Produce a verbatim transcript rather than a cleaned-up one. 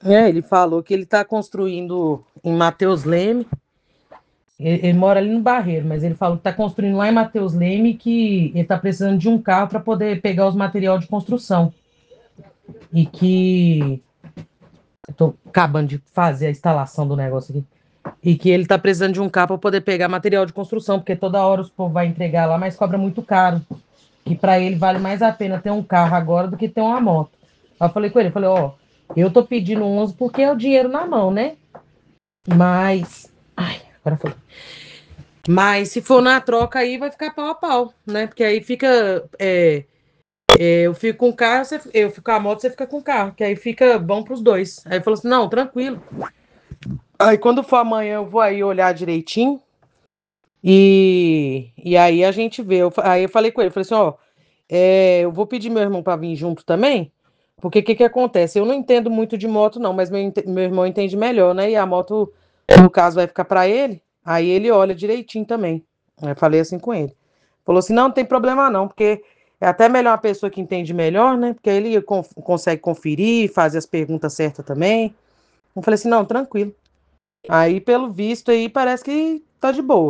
É, ele falou que ele está construindo em Mateus Leme. Ele, ele mora ali no Barreiro, mas ele falou que está construindo lá em Mateus Leme que ele está precisando de um carro para poder pegar os materiais de construção. E que. Estou acabando de fazer a instalação do negócio aqui. E que ele está precisando de um carro para poder pegar material de construção, porque toda hora os povos vai entregar lá, mas cobra muito caro. Que para ele vale mais a pena ter um carro agora do que ter uma moto. Aí eu falei com ele, eu falei, ó, eu tô pedindo onze porque é o dinheiro na mão, né? Mas. Ai, agora foi. Mas se for na troca aí, vai ficar pau a pau, né? Porque aí fica. É, é, eu fico com o carro, você, eu fico com a moto, você fica com o carro, que aí fica bom pros dois. Aí ele falou assim: não, tranquilo. Aí quando for amanhã, eu vou aí olhar direitinho. E, e aí a gente vê. Eu, aí eu falei com ele, eu falei assim: ó, é, eu vou pedir meu irmão para vir junto também. Porque o que, que acontece? Eu não entendo muito de moto, não, mas meu, meu irmão entende melhor, né? E a moto, no caso, vai ficar para ele. Aí ele olha direitinho também. Aí eu falei assim com ele. Falou assim: não, não tem problema não, porque é até melhor uma pessoa que entende melhor, né? Porque aí ele con- consegue conferir, fazer as perguntas certas também. Eu falei assim: não, tranquilo. Aí, pelo visto, aí parece que tá de boa.